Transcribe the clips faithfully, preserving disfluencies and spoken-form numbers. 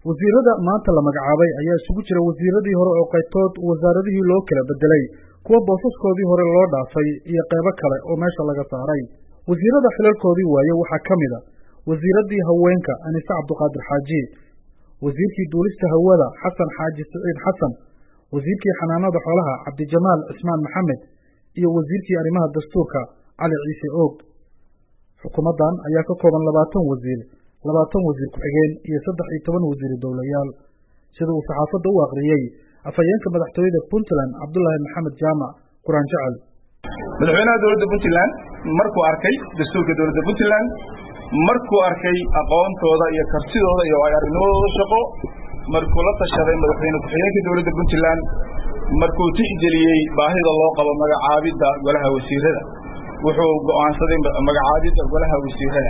wasiirada maanta la magacaabay ayaa isugu jira wasiiradii hore oo qaytood wasaaradihii loo kala bedelay kuwa boosaskoodii hore loo dhaafay iyo qaybo kale oo meesha laga saaray. wasiirada xilalkoodii waaye waxaa ka mid a wasiiradii haweenka Anise Cabdiqaadir Xaaji, wasiirkii duulista hawada Xasan Xaaji Saciid Xasan, wasiirkii xanaanada xoolaha Cabdijamaal Cismaan Maxamed iyo wasiirkii arrimaha dastuurka Cali Ciise Oog. xukuumadan ayaa ka kooban labaatan wasiir, labaatan wasiir ku-xigeen iyo saddex iyo toban wasiir dowlayaal, sida uu saxaafadda u akhriyay afhayeenka madaxtooyada Puntland Cabdullaahi Maxamed Jaamac Quraan Jecel. madaxweynaha dowladda Puntland markuu arkay dastuurka dowladda Puntland, markuu arkay aqoontooda iyo kartidooda iyo aragnimadooda shaqo, markuu la tashaday madaxweyne ku-xigeenka dowladda Puntland, markuu tixgeliyey baahida loo qabo magacaabidda golaha wasiirada, wuxuu go'aansaday magacaabidda golaha wasiirada.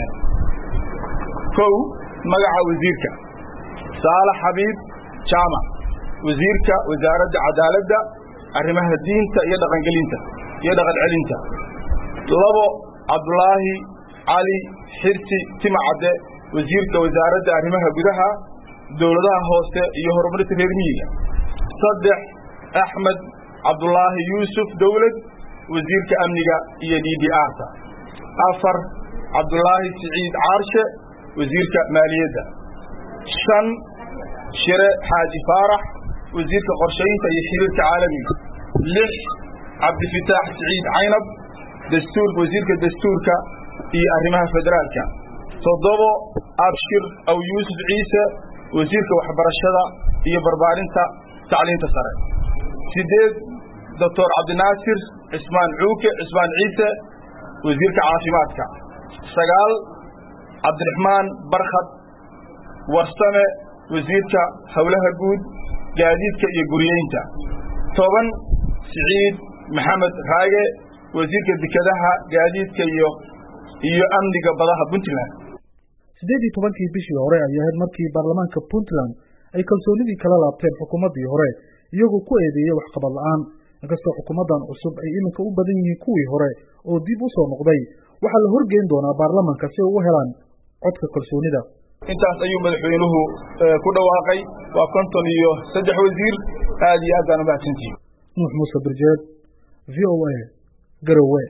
kow magaca wasiirka Saalax Xabiib Jaamac, wasiirka wasaaradda cadaaladda, arrimaha diinta iyo dhaqangelinta iyo dhaqan celinta. labo Cabdulaahi Cali Xirsi Timacade, wasiirka wasaaradda arrimaha gudaha, dowladaha hoose iyo horumarinta reer miyiga. saddex Axmed Cabdulaahi Yuusuf Dowlad, wasiirka amniga iyo D D R-ta. afar Cabdulaahi Siciid Caarshe, wasiirka maaliyadda. shan Shire Xaaji Faarax, wasiirka qorshaynta iyo xiriirka caalamiga. lix Cabdifitaax Siciid Caynab, dastuurka wasiirka dastuurka iyo arrimaha federaalka. toddobo Abshir Aw Yuusuf Ciise, wasiirka waxbarashada iyo barbaarinta tacliinta sare. sideed Doctor Cabdinaasir Cismaan Cuuke Cismaan Ciise, wasiirka caafimaadka. sagaal Cabdiraxmaan Barkhad Warsame, wasiirka howlaha guud, gaadiidka iyo guriyeynta. toban Siciid Maxamed Raage, wasiirka dekedaha, gaadiidka iyo iyo amniga badaha Puntland. sideed iyo tobankii bishii hore ayay ahayd markii baarlamaanka Puntland ay kalsoonidii kala laabteen xukuumaddii hore iyagoo ku eedeeyay waxqabad la'aan. inkastoo xukuumaddan cusub ay iminka u badan yihiin kuwii hore oo dib u soo noqday, waxaa la horgeyn doonaa baarlamaanka si ay u helaan codka kalsoonida. intaas ayuu madaxweynuhu ku dhawaaqay. waa konton iyo saddex wasiir. aad iyo aad baan u mahadsantihiin. Nuux Muuse Birjeed, V O A, Garowe.